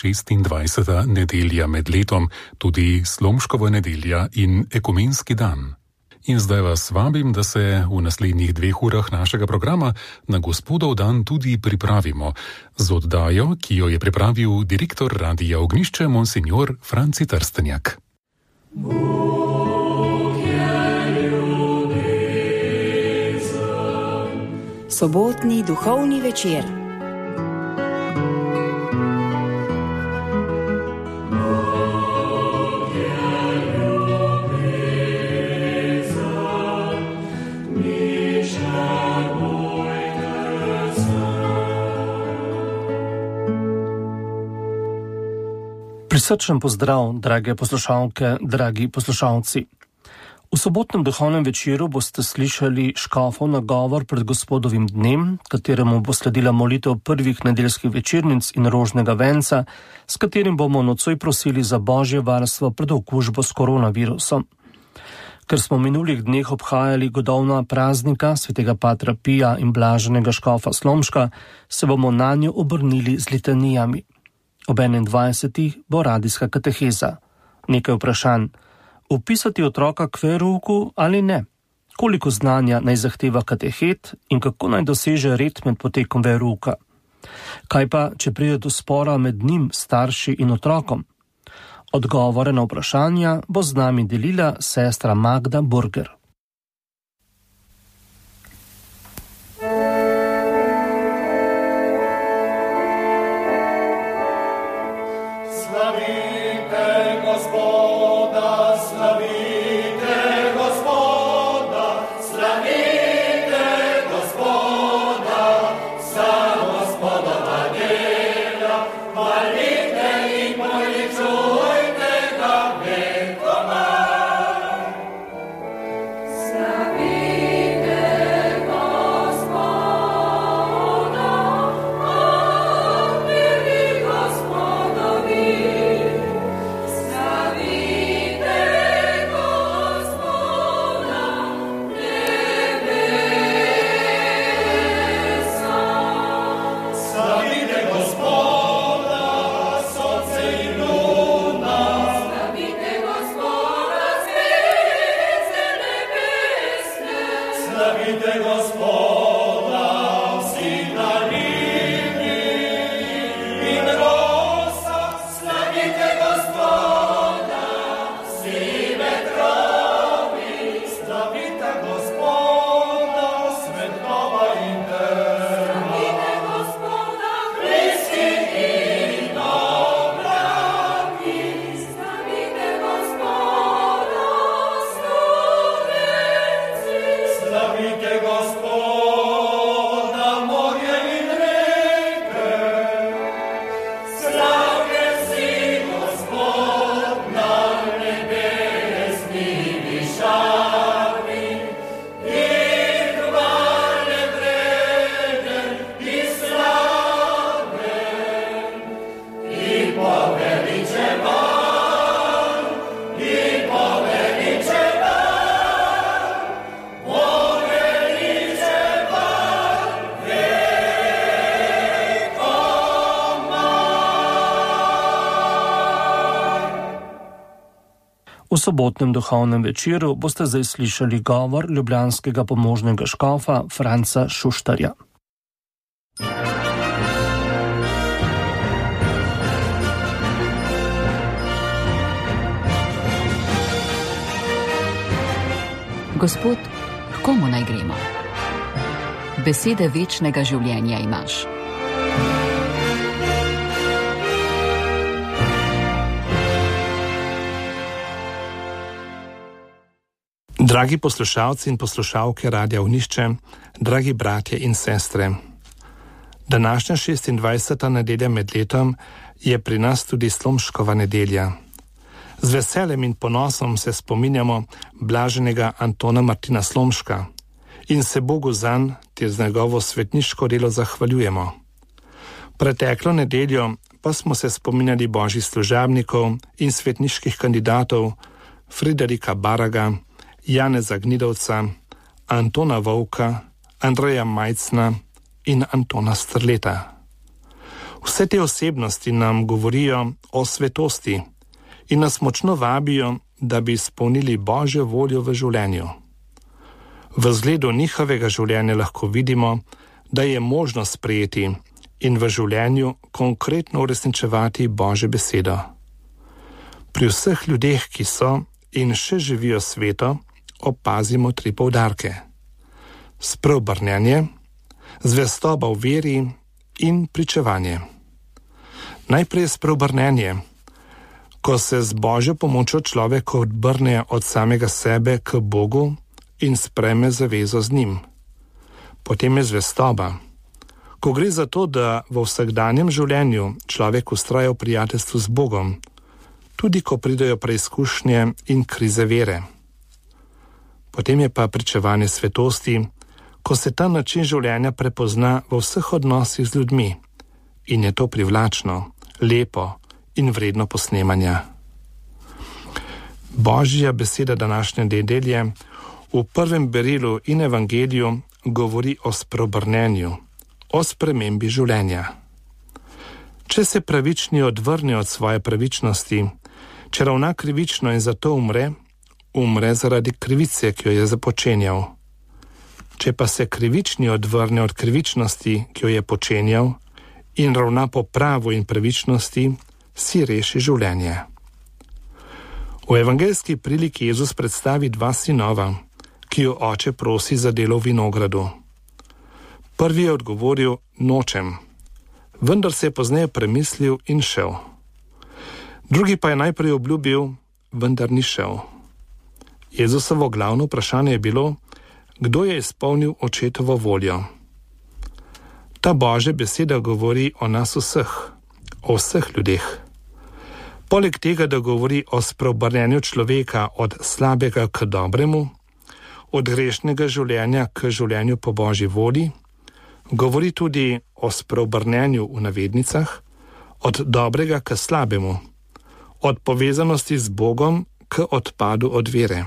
26. nedelja med letom, tudi Slomškova nedelja in ekumenski dan. In zdaj vas vabim, da se v naslednjih 2 urah našega programa na Gospodov dan tudi pripravimo z oddajo, ki jo je pripravil direktor Radia Ognjišče, monsignor Franci Trstenjak. Sobotni duhovni večer. Prisrčen pozdrav, drage poslušalke, dragi poslušalci. V sobotnem duhovnem večeru boste slišali škofov nagovor pred Gospodovim dnem, kateremu bo sledila molitev prvih nedeljskih večernic in rožnega venca, s katerim bomo nocoj prosili za božje varstvo pred okužbo s koronavirusom. Ker smo v minulih dneh obhajali godovna praznika svetega patra Pija in blaženega škofa Slomška, se bomo nanjo obrnili z litanijami. Ob 21. bo radijska kateheza. Nekaj vprašanj. Vpisati otroka k verouku ali ne? Koliko znanja naj zahteva katehet in kako naj doseže red med potekom verouka? Kaj pa, če pride do spora med njim, starši in otrokom? Odgovore na vprašanja bo z nami delila sestra Magda Burger. V sobotnem duhovnem večeru boste zdaj slišali govor ljubljanskega pomožnega škofa Franca Šuštarja. Gospod, k komu naj gremo? Besede večnega življenja imaš. Dragi poslušalci in poslušalke Radia Ognjišče, dragi bratje in sestre. Današnja 26. nedelja med letom je pri nas tudi Slomškova nedelja. Z veseljem in ponosom se spominjamo blaženega Antona Martina Slomška in se Bogu zanj ter z njegovo svetniško delo zahvaljujemo. Preteklo nedeljo pa smo se spominjali božjih služabnikov in svetniških kandidatov Friderika Baraga, Janeza Gnidovca, Antona Vovka, Andreja Majcna in Antona Strleta. Vse te osebnosti nam govorijo o svetosti in nas močno vabijo, da bi izpolnili Božjo voljo v življenju. V zgledu njihovega življenja lahko vidimo, da je možno sprejeti in v življenju konkretno uresničevati Božjo besedo. Pri vseh ljudeh, ki so in še živijo sveto, opazimo 3 poudarke: spreobrnjenje, zvestoba v veri in pričevanje. Najprej spreobrnjenje, ko se z Božjo pomočjo človek odbrne od samega sebe k Bogu in sprejme zavezo z njim. Potem je zvestoba, ko gre za to, da v vsakdanjem življenju človek vztraja v prijateljstvu z Bogom, tudi ko pridejo preizkušnje in krize vere. Potem je pa pričevanje svetosti, ko se ta način življenja prepozna v vseh odnosih z ljudmi in je to privlačno, lepo in vredno posnemanja. Božja beseda današnje nedelje v prvem berilu in evangeliju govori o spreobrnenju, o spremembi življenja. Če se pravični odvrne od svoje pravičnosti, če ravna krivično in zato umre zaradi krivice, ki jo je započenjal. Če pa se krivični odvrne od krivičnosti, ki jo je počenjal, in ravna po pravu in pravičnosti, si reši življenje. V evangeljski priliki Jezus predstavi 2 sinova, ki jo oče prosi za delo v vinogradu. Prvi je odgovoril: nočem, vendar se je pozneje premislil in šel. Drugi pa je najprej obljubil, vendar ni šel. Jezusovo glavno vprašanje je bilo, kdo je izpolnil očetovo voljo. Ta Božja beseda govori o nas vseh, o vseh ljudeh. Poleg tega, da govori o spreobrnenju človeka od slabega k dobremu, od grešnega življenja k življenju po Božji volji, govori tudi o spreobrnenju v navednicah, od dobrega k slabemu, od povezanosti z Bogom k odpadu od vere.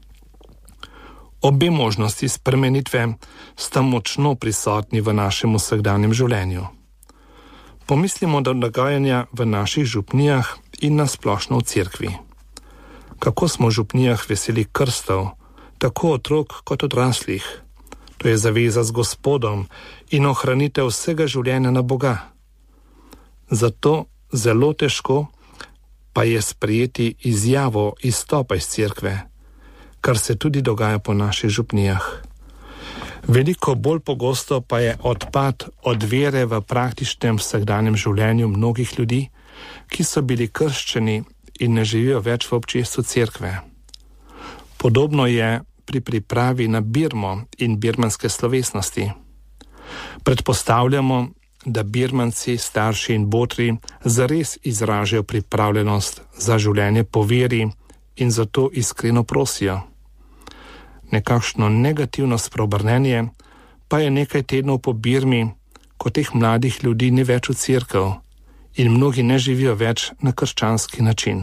Obe možnosti spremenitve sta močno prisotni v našem vsakdanjem življenju. Pomislimo na dogajanja v naših župnijah in na splošno v cerkvi. Kako smo v župnijah veseli krstov, tako otrok kot odraslih. To je zaveza z Gospodom in ohranitev vsega življenja na Boga. Zato zelo težko pa je sprejeti izjavo izstopa iz cerkve, kar se tudi dogaja po naših župnijah. Veliko bolj pogosto pa je odpad od vere v praktičnem vsakdanjem življenju mnogih ljudi, ki so bili krščeni in ne živijo več v občestvu cerkve. Podobno je pri pripravi na birmo in birmanske slovesnosti. Predpostavljamo, da birmanci, starši in botri zares izražajo pripravljenost za življenje po veri in zato iskreno prosijo. Nekakšno negativno spreobrnenje pa je nekaj tednov po birmi, ko teh mladih ljudi ni več v cerkev in mnogi ne živijo več na krščanski način.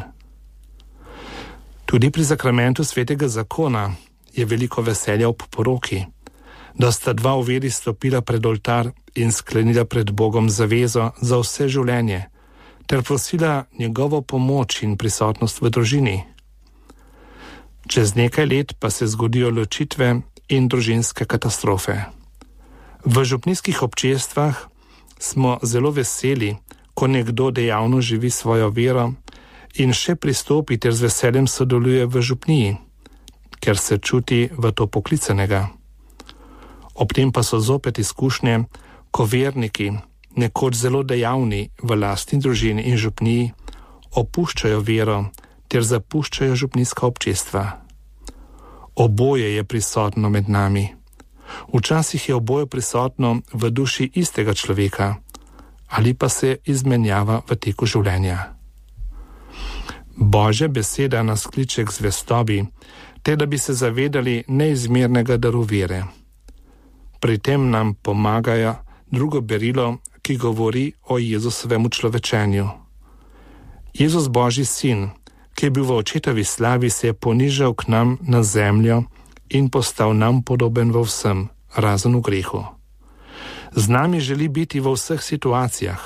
Tudi pri zakramentu svetega zakona je veliko veselja ob poroki, da sta 2 v veri stopila pred oltar in sklenila pred Bogom zavezo za vse življenje, ter prosila njegovo pomoč in prisotnost v družini. Čez nekaj let pa se zgodijo ločitve in družinske katastrofe. V župnijskih občestvah smo zelo veseli, ko nekdo dejavno živi svojo vero in še pristopi ter z veseljem sodeluje v župniji, ker se čuti v to poklicanega. Ob tem pa so zopet izkušnje, ko verniki, nekoč zelo dejavni v lastni družini in župniji, opuščajo vero ter zapuščajo župnijska občestva. Oboje je prisotno med nami. Včasih je oboje prisotno v duši istega človeka ali pa se izmenjava v teku življenja. Božja beseda nas kliče k zvestobi, te da bi se zavedali neizmernega daru vere. Pri tem nam pomagajo drugo berilo, ki govori o Jezusovem človečenju. Jezus Božji sin, ki je bil v očetovi slavi, se je ponižal k nam na zemljo in postal nam podoben v vsem, razen v grehu. Z nami želi biti v vseh situacijah,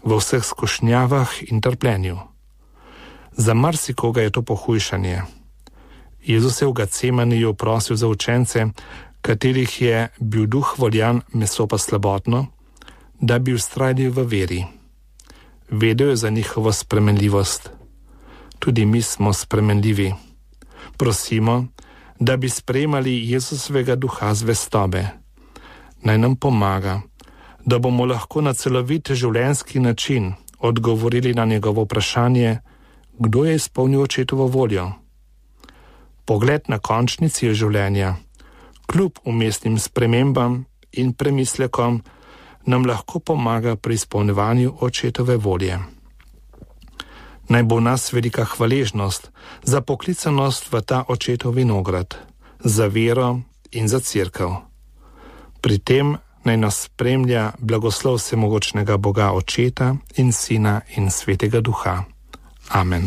v vseh skušnjavah in trpljenju. Za marsikoga je to pohujšanje. Jezus je v Getsemaniju prosil za učence, katerih je bil duh voljan, meso pa slabotno, da bi vztrajali v veri. Vedel je za njihovo spremenljivost. Tudi mi smo spremenljivi. Prosimo, da bi sprejemali Jezusovega duha zvestobe. Naj nam pomaga, da bomo lahko na celovit življenjski način odgovorili na njegovo vprašanje, kdo je izpolnil očetovo voljo. Pogled na končni cilj življenja, kljub umestnim spremembam in premislekom, nam lahko pomaga pri izpolnjevanju očetove volje. Naj bo v nas velika hvaležnost za poklicanost v ta očetov vinograd, za vero in za cerkev. Pri tem naj nas spremlja blagoslov vsemogočnega Boga Očeta in Sina in Svetega Duha. Amen.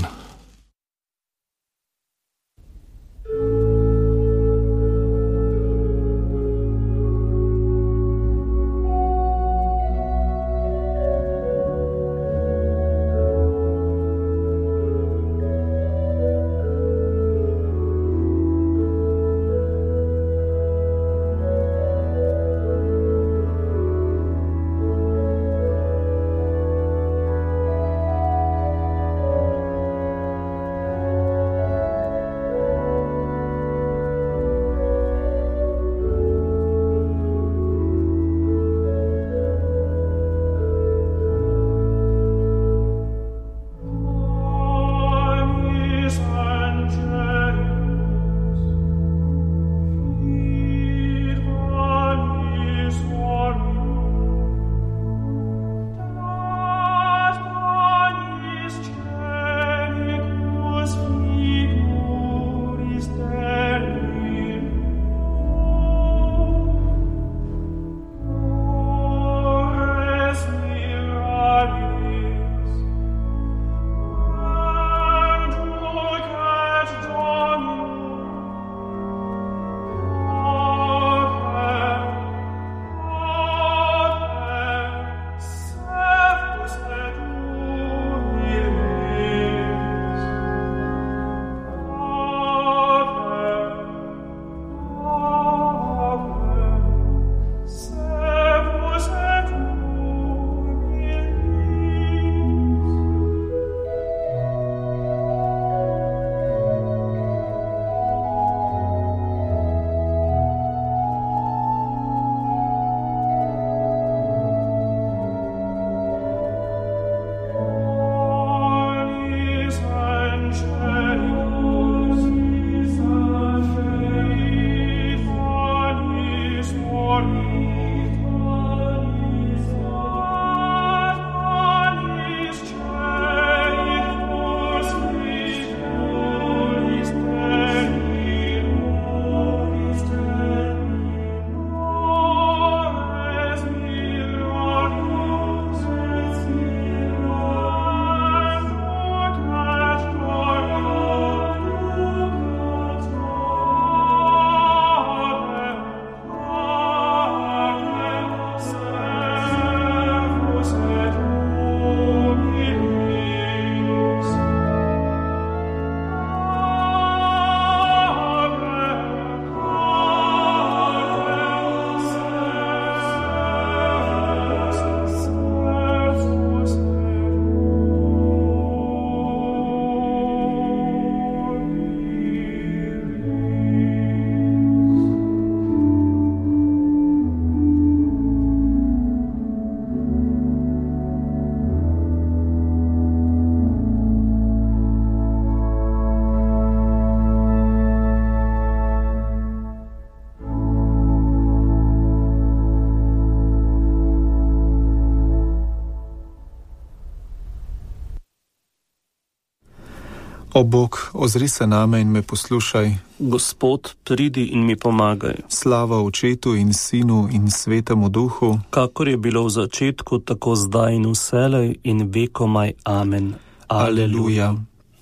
O Bog, ozri se name in me poslušaj. Gospod, pridi in mi pomagaj. Slava Očetu in Sinu in Svetemu Duhu, kakor je bilo v začetku, tako zdaj in vselej in vekomaj. Amen. Aleluja.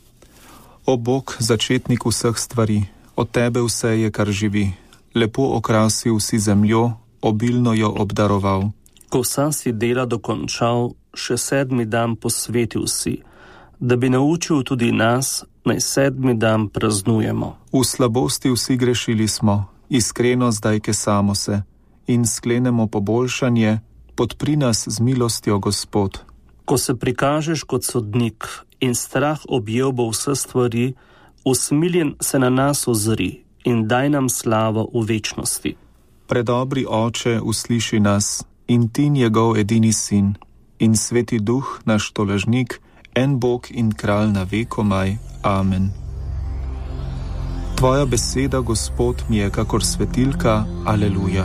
O Bog, začetnik vseh stvari, od tebe vse je, kar živi. Lepo okrasil si zemljo, obilno jo obdaroval. Ko sem si dela dokončal, še 7. dan posvetil si, da bi naučil tudi nas, naj 7. dan praznujemo. V slabosti vsi grešili smo, iskreno zdaj kesamo se in sklenemo poboljšanje, podpri nas z milostjo, Gospod. Ko se prikažeš kot sodnik in strah objel bo vse stvari, usmiljen se na nas ozri in daj nam slavo v večnosti. Predobri Oče, usliši nas in ti njegov edini sin in Sveti Duh, naš tolažnik, en Bog in kralj na vekomaj. Amen. Tvoja beseda, Gospod, mi je kakor svetilka. Aleluja.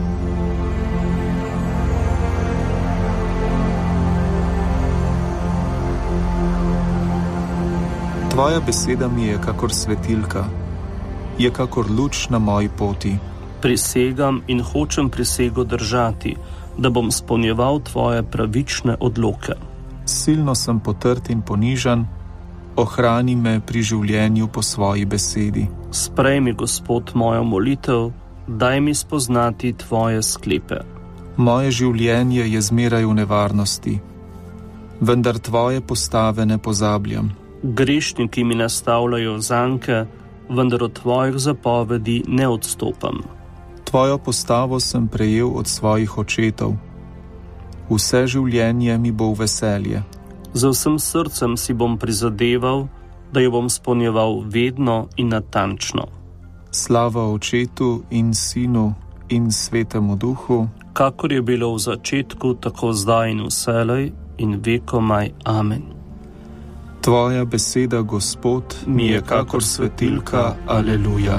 Tvoja beseda mi je kakor svetilka, je kakor luč na moji poti. Prisegam in hočem prisego držati, da bom spolnjeval tvoje pravične odloke. Silno sem potrt in ponižan, ohrani me pri življenju po svoji besedi. Sprejmi, Gospod, mojo molitev, daj mi spoznati tvoje sklepe. Moje življenje je zmeraj v nevarnosti, vendar tvoje postave ne pozabljam. Grešniki mi nastavljajo zanke, vendar od tvojih zapovedi ne odstopam. Tvojo postavo sem prejel od svojih očetov. Vse življenje mi bo v veselje. Z vsem srcem si bom prizadeval, da jo bom spolnjeval vedno in natančno. Slava Očetu in Sinu in Svetemu Duhu, kakor je bilo v začetku, tako zdaj in vselej in vekomaj. Amen. Tvoja beseda, Gospod, mi je kakor svetilka. Aleluja.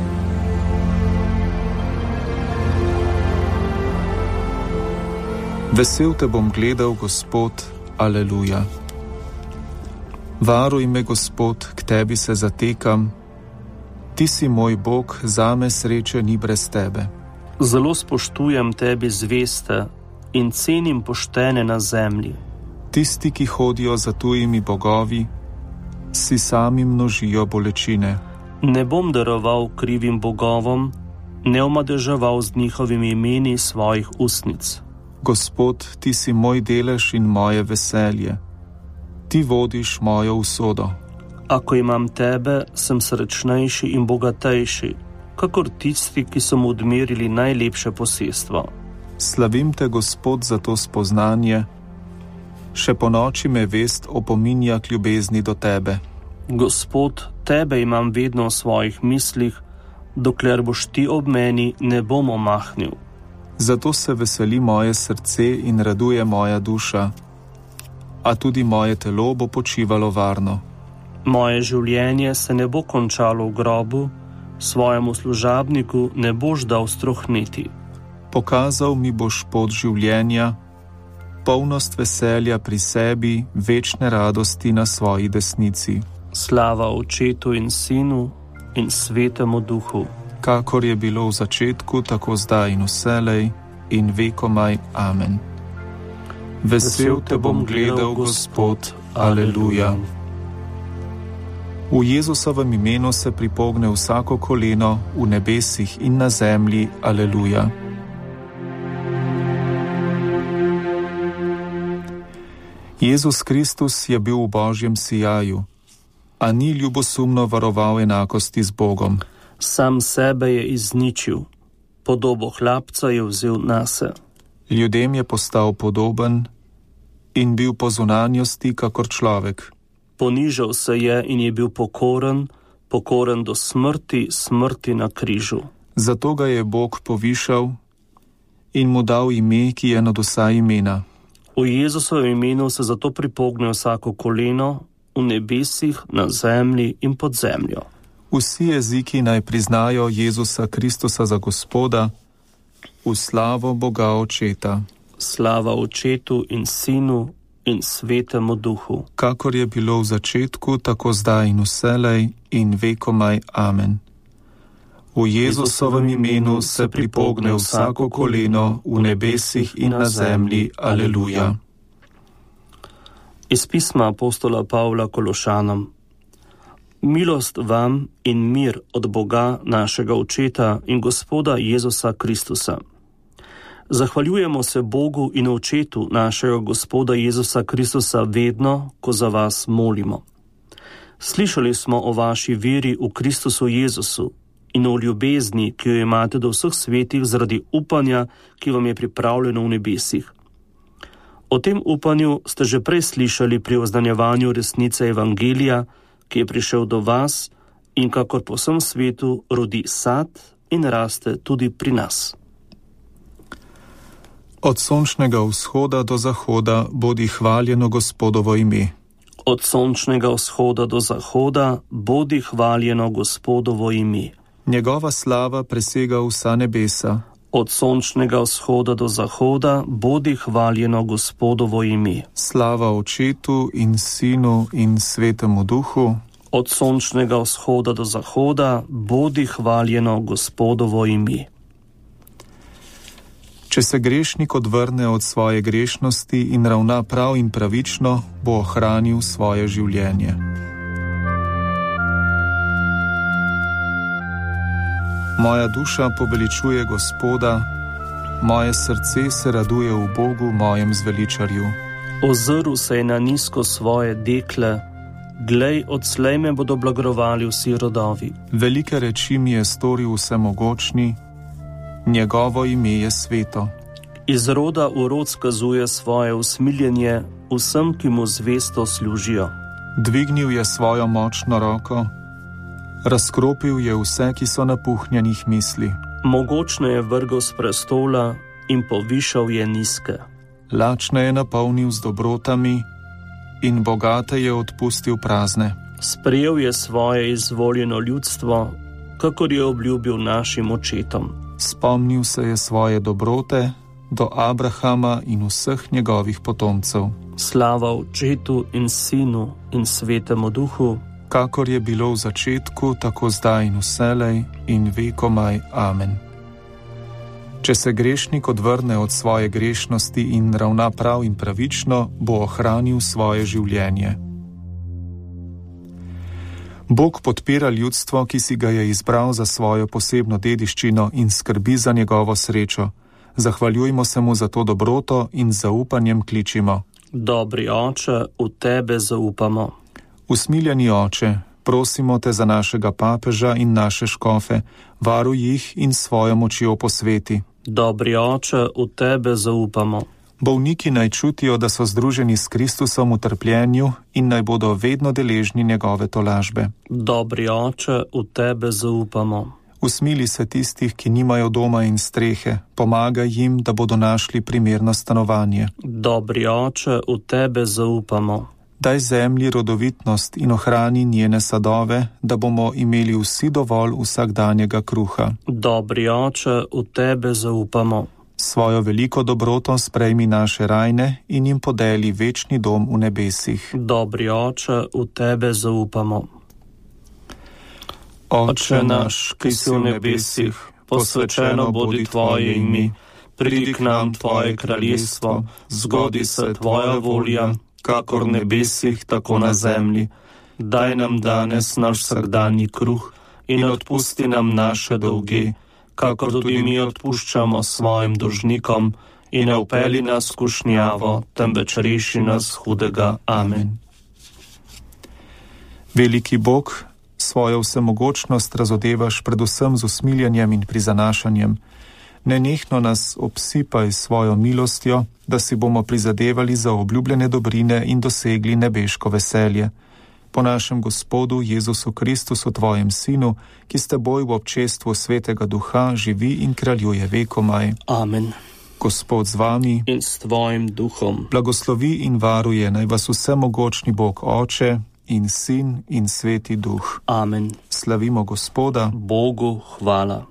Vesel te bom gledal, Gospod. Aleluja. Varuj me, Gospod, k tebi se zatekam. Ti si moj Bog, zame sreče ni brez tebe. Zelo spoštujem tebi zveste in cenim poštene na zemlji. Tisti, ki hodijo za tujimi bogovi, si sami množijo bolečine. Ne bom daroval krivim bogovom, ne omadeževal z njihovimi imeni svojih ustnic. Gospod, ti si moj delež in moje veselje. Ti vodiš mojo usodo. Ako imam tebe, sem srečnejši in bogatejši, kakor tisti, ki so mu odmerili najlepše posestvo. Slavim te, Gospod, za to spoznanje. Še po noči me vest opominja k ljubezni do tebe. Gospod, tebe imam vedno v svojih mislih, dokler boš ti ob meni, ne bom omahnil. Zato se veseli moje srce in raduje moja duša, a tudi moje telo bo počivalo varno. Moje življenje se ne bo končalo v grobu, svojemu služabniku ne boš dal strohneti. Pokazal mi boš pot življenja, polnost veselja pri sebi, večne radosti na svoji desnici. Slava Očetu in Sinu in Svetemu Duhu, kakor je bilo v začetku, tako zdaj in vselej in vekomaj. Amen. Vesel te bom gledal, Gospod. Aleluja. V Jezusovem imenu se pripogne vsako koleno v nebesih in na zemlji. Aleluja. Jezus Kristus je bil v Božjem sijaju, a ni ljubosumno varoval enakosti z Bogom. Sam sebe je izničil, podobo hlapca je vzel nase. Ljudem je postal podoben in bil po zunanjosti kakor človek. Ponižal se je in je bil pokoren, pokoren do smrti, smrti na križu. Zato ga je Bog povišal in mu dal ime, ki je nad vsa imena. V Jezusovem imenu se zato pripogne vsako koleno, v nebesih, na zemlji in pod zemljo. Vsi jeziki naj priznajo Jezusa Kristusa za Gospoda, v slavo Boga Očeta. Slava Očetu in Sinu in Svetemu Duhu. Kakor je bilo v začetku, tako zdaj in vselej in vekomaj. Amen. V Jezusovem imenu se pripogne vsako koleno v nebesih in na zemlji. Aleluja. Iz pisma apostola Pavla Kološanom. Milost vam in mir od Boga našega Očeta in Gospoda Jezusa Kristusa. Zahvaljujemo se Bogu in Očetu našega Gospoda Jezusa Kristusa vedno, ko za vas molimo. Slišali smo o vaši veri v Kristusu Jezusu in o ljubezni, ki jo imate do vseh svetih zaradi upanja, ki vam je pripravljeno v nebesih. O tem upanju ste že prej slišali pri oznanjevanju resnice Evangelija, ki je prišel do vas in kakor po vsem svetu rodi sad in raste tudi pri nas. Od sončnega vzhoda do zahoda bodi hvaljeno Gospodovo ime. Od sončnega vzhoda do zahoda bodi hvaljeno Gospodovo ime. Njegova slava presega vsa nebesa. Od sončnega vzhoda do zahoda bodi hvaljeno Gospodovo ime. Slava Očetu in Sinu in Svetemu Duhu. Od sončnega vzhoda do zahoda bodi hvaljeno Gospodovo ime. Če se grešnik odvrne od svoje grešnosti in ravna prav in pravično, bo ohranil svoje življenje. Moja duša poveličuje Gospoda, moje srce se raduje v Bogu, mojem zveličarju. Ozrl se je na nizko svoje dekle, glej, odslej me bodo blagrovali vsi rodovi. Velike reči mi je storil vsemogočni, njegovo ime je sveto. Iz roda v rod skazuje svoje usmiljenje vsem, ki mu zvesto služijo. Dvignil je svojo močno roko, razkropil je vse, ki so napuhnjenih misli. Mogočne je vrgel s prestola in povišal je nizke. Lačne je napolnil z dobrotami in bogate je odpustil prazne. Sprejel je svoje izvoljeno ljudstvo, kakor je obljubil našim očetom. Spomnil se je svoje dobrote do Abrahama in vseh njegovih potomcev. Slava Očetu in Sinu in Svetemu Duhu, kakor je bilo v začetku, tako zdaj in vselej in vekomaj. Amen. Če se grešnik odvrne od svoje grešnosti in ravna prav in pravično, bo ohranil svoje življenje. Bog podpira ljudstvo, ki si ga je izbral za svojo posebno dediščino in skrbi za njegovo srečo. Zahvaljujmo se mu za to dobroto in z zaupanjem kličimo. Dobri Oče, v tebe zaupamo. Usmiljeni Oče, prosimo te za našega papeža in naše škofe, varuj jih in svojo močjo posveti. Dobri Oče, v tebe zaupamo. Bolniki naj čutijo, da so združeni s Kristusom v trpljenju in naj bodo vedno deležni njegove tolažbe. Dobri Oče, v tebe zaupamo. Usmili se tistih, ki nimajo doma in strehe, pomagaj jim, da bodo našli primerno stanovanje. Dobri Oče, v tebe zaupamo. Daj zemlji rodovitnost in ohrani njene sadove, da bomo imeli vsi dovolj vsakdanjega kruha. Dobri Oče, v tebe zaupamo. Svojo veliko dobroto sprejmi naše rajne in jim podeli večni dom v nebesih. Dobri Oče, v tebe zaupamo. Oče naš, ki si v nebesih, posvečeno bodi tvoje ime, pridi k nam tvoje kraljestvo, zgodi se tvoja volja, kakor v nebesih, tako na zemlji. Daj nam danes naš vsakdanji kruh in odpusti nam naše dolge, kakor tudi mi odpuščamo svojim dolžnikom, in ne vpelji nas v skušnjavo, temveč reši nas hudega. Amen. Veliki Bog, svojo vsemogočnost razodevaš predvsem z usmiljenjem in prizanašanjem. Nenehno nas obsipaj svojo milostjo, da si bomo prizadevali za obljubljene dobrine in dosegli nebeško veselje. Po našem Gospodu Jezusu Kristusu, tvojem Sinu, ki s teboj v občestvu Svetega Duha živi in kraljuje vekomaj. Amen. Gospod z vami in s tvojim duhom. Blagoslovi in varuje naj vas vsemogočni Bog Oče in Sin in Sveti Duh. Amen. Slavimo Gospoda. Bogu hvala.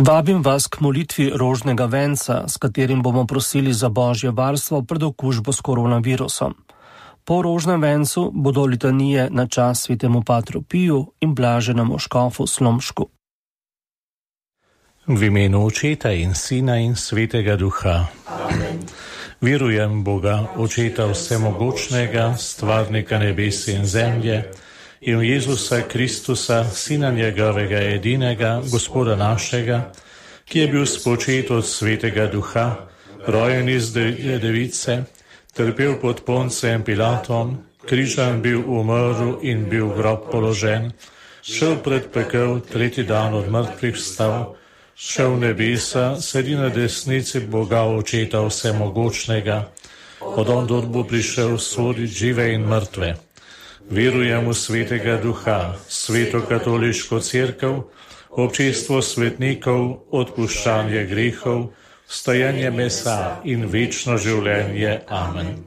Vabim vas k molitvi rožnega venca, s katerim bomo prosili za božje varstvo pred okužbo s koronavirusom. Po rožnem vencu bodo litanije na čast svetemu Patru Piju in blaženemu škofu Slomšku. V imenu Očeta in Sina in Svetega Duha. Amen. Verujem Boga, Očeta vsemogočnega, stvarnika nebes in zemlje, in v Jezusa Kristusa, Sina njegovega edinega, Gospoda našega, ki je bil spočet od Svetega Duha, rojen iz device, trpel pod Poncem Pilatom, križan bil, umrl in bil v grob položen, šel pred pekel, tretji dan od mrtvih vstal, šel v nebesa, sedi na desnici Boga Očeta vsemogočnega, od ondod bo prišel soditi žive in mrtve. Verujem v Svetega Duha, Sveto katoliško cerkev, občestvo svetnikov, odpuščanje grehov, stajanje mesa in večno življenje. Amen.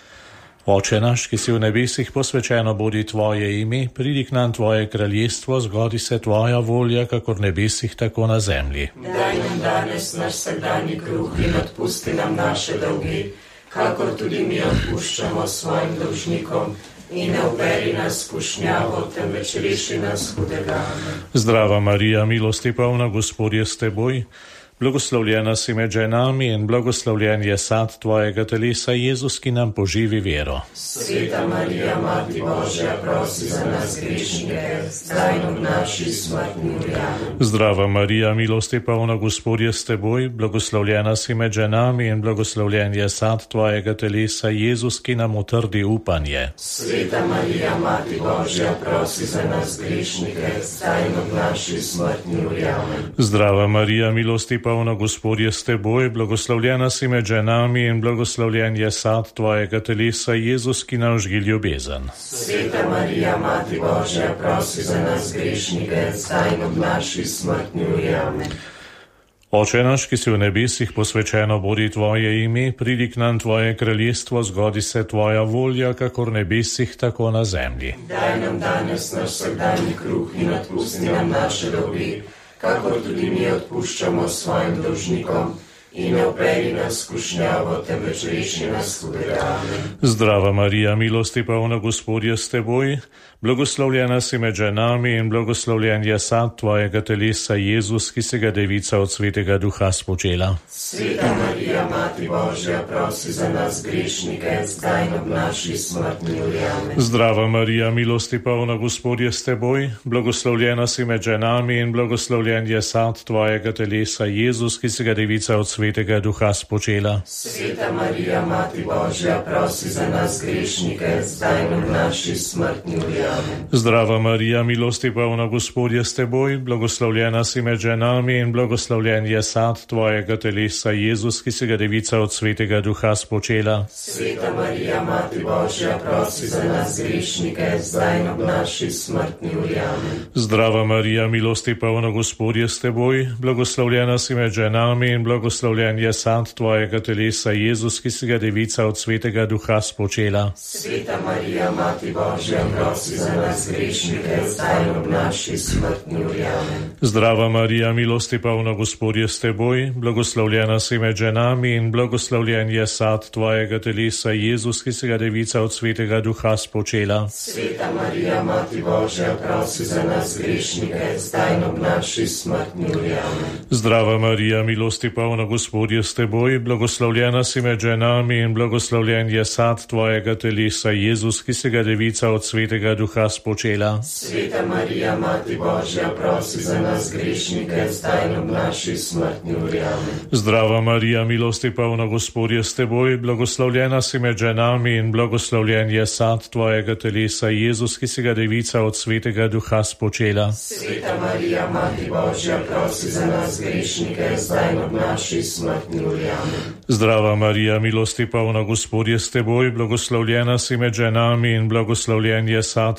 Oče naš, ki si v nebesih, posvečeno bodi tvoje ime, pridi k nam tvoje kraljestvo, zgodi se tvoja volja, kakor v nebesih, tako na zemlji. Daj nam danes naš vsakdanji kruh in odpusti nam naše dolge, kakor tudi mi odpuščamo svojim dolžnikom. In ne uvedi nas v skušnjavo, temveč reši nas hudega. Zdrava Marija, milosti polna, Gospod je s teboj, blagoslovljena si med ženami in blagoslovljen je sad tvojega telesa, Jezus, ki nam poživi vero. Sveta Marija, Mati Božja, prosi za nas grešnike, zdaj in v naši smrtni uri. Amen. Zdrava Marija, milosti polna, Gospod je s teboj, blagoslovljena si med ženami in blagoslovljen je sad tvojega telesa, Jezus, ki nam utrdi upanje. Sveta Marija, Mati Božja, prosi za nas grešnike, zdaj in v naši smrtni uri. Amen. Zdrava Marija, milosti polna, Gospod je s teboj, blagoslovljena si med ženami in blagoslovljen je sad tvojega telesa, Jezus, ki nam žgi ljubezen. Sveta Marija, Mati Božja, prosi za nas grešnike, zdaj in v naši smrtni uri. Amen. Oče naš, ki si v nebesih, posvečeno bodi tvoje ime, pridi k nam tvoje kraljestvo, zgodi se tvoja volja, kakor v nebesih, tako na zemlji. Daj nam danes naš vsakdanji kruh in odpusti nam naše dolge, kakor tudi mi odpuščamo svojim dolžnikom. In ne uvedi nas v skušnjavo, temveč reši nas hudega. Amen. Zdrava Marija, milosti polna, Gospod je s teboj, blagoslovljena si med ženami in blagoslovljen je sad tvojega telesa, Jezus, ki si ga devica od Svetega Duha spočela. Sveta Marija, Mati Božja, prosi za nas grešnike, zdaj in v naši smrtni uri. Amen. Zdrava Marija, milosti polna, Gospod je s teboj, blagoslovljena si med ženami in blagoslovljen je sad tvojega telesa, Jezus, ki si ga devica od Svetega Duha spočela. Sveta Marija, Mati Božja, prosi za nas grešnike, zdaj in v naši smrtni uri. Amen. Zdrava Marija, milosti polna, Gospod je s teboj, blagoslovljena si med ženami in blagoslovljen je sad tvojega telesa, Jezus, ki si ga devica od Svetega Duha spočela. Sveta Marija, Mati Božja, prosi za nas grešnike, zdaj in v naši smrtni uri. Amen. Zdrava Marija, milosti polna, Gospod je s teboj, blagoslovljena si med ženami in blagoslovljen je sad tvojega telesa, Jezus, ki si ga devica od Svetega Duha spočela. Sveta Marija, Mati Božja, prosi za nas grešnike, zdaj in v naši smrtni uri. Amen. Zdrava Marija, milosti polna, Gospod je s teboj, blagoslovljena si med ženami in blagoslovljen je sad tvojega telesa, Jezus, ki si ga devica od Svetega Duha spočela. Sveta Marija, Mati Božja, prosi za nas grešnike, zdaj in v naši smrtni uri. Amen. Zdrava Marija, milosti polna, Gospod je s teboj, blagoslovljena si med ženami in blagoslovljen je sad tvojega telesa, Jezus, ki si ga devica od Svetega Duha spočela. Sveta Marija, Mati Božja, prosi za nas grešnike, zdaj in v naši smrtni uri. Amen. Zdrava Marija, milosti polna, Gospod je s teboj, blagoslovljena si med ženami in blagoslovljen je sad tvojega telesa, Jezus, ki si ga devica od Svetega Duha spočela. Sveta Marija, Mati Božja, prosi za nas grešnike, zdaj in v naši smrtni uri. Amen. Zdrava Marija, milosti polna, Gospod je s teboj, blagoslovljena si med ženami in blagoslovljen je sad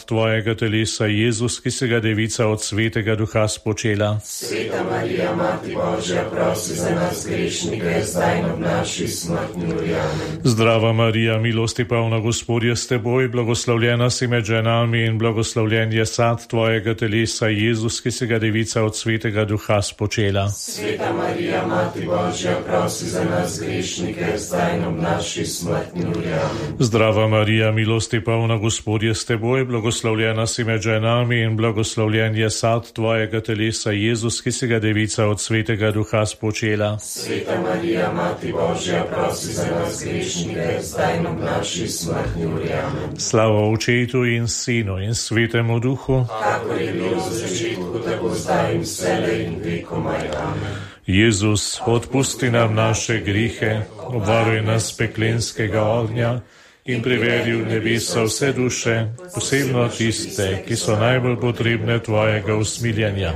sad tvojega telesa, Jezus, ki si ga devica od svetega duha spočela. Sveta Marija, Mati Božja, prosi za nas grešnike, zdaj in ob naši smrtni uri. Amen. Zdrava Marija, milosti polna, Gospod je s teboj, blagoslovljena si med ženami in blagoslovljen je sad tvojega telesa, Jezus, ki si ga devica od svetega duha spočela. Sveta Marija, Mati Božja, prosi za nas grešnike, zdaj in ob naši smrtni uri. Amen. Zdrava Marija, milosti polna, Gospod je s teboj, blagoslovljena si med ženami in blagoslovljen je sad tvojega telesa, Jezus, ki si ga devica od svetega duha spočela. Sveta Marija, Mati Božja, prosi za nas grešnike, zdaj in ob naši smrtni uri. Amen. Slava Očetu in Sinu in Svetemu Duhu, kakor je bilo v začetku, tako zdaj in vselej in vekomaj. Amen. Jezus, odpusti nam naše grihe, obvaruj nas peklenskega ognja in privedi v nebesa vse duše, posebno tiste, ki so najbolj potrebne tvojega usmiljenja.